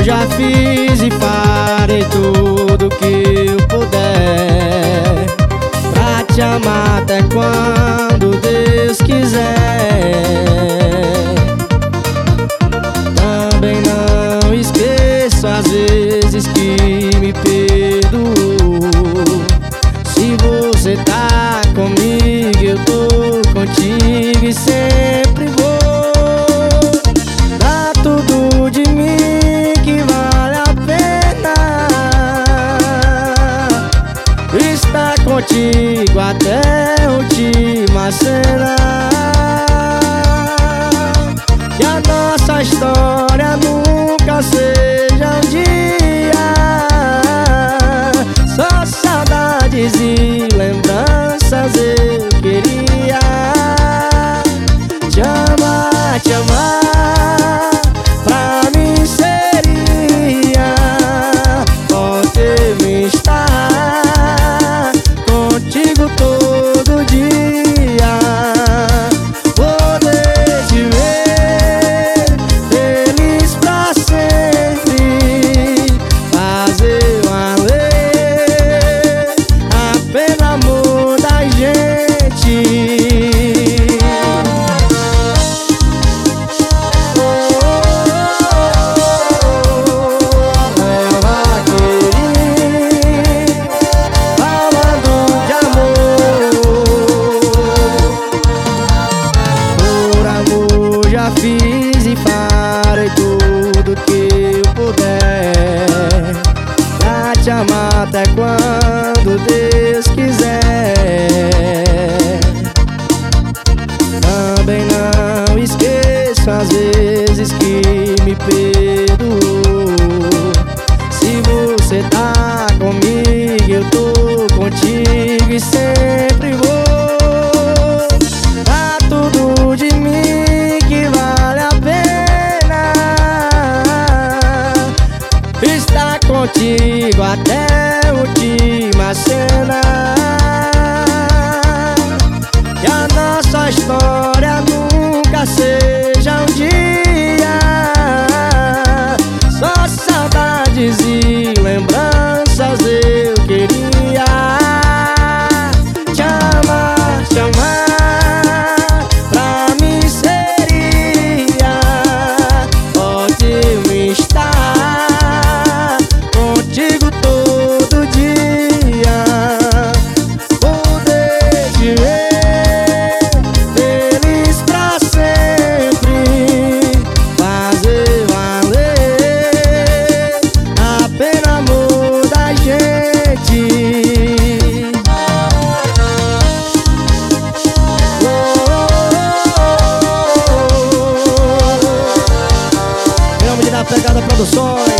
já fiz e farei tudo que eu puder pra te amar até quando Deus quiser. Também não esqueço as vezes que me perdoou. Se você tá comigo, eu tô contigo e sempre vou dar tudo de mim que vale a pena estar contigo até a última cena. Que a nossa história nunca seja um dia só saudades e lembranças. Eu queria te amar, te amar. Pra mim seria poder estar contigo todo dia, poder te ver feliz pra sempre, fazer valer a pena, amor da gente. Fiz e farei tudo que eu puder pra te amar até quando Deus quiser. Também não esqueço as vezes que me perdoou. Se você tá comigo, eu tô contigo e sempre vou dar tudo de mim que vale a pena estar contigo até a última cena. Que a nossa história nunca seja um dia só saudades e lembranças. Eu queria te amar, te amar. Pra mim seria poder estar contigo todo dia, poder te ver feliz pra sempre, fazer valer a pena, amor da gente. Em nome de Na Pegada Produções.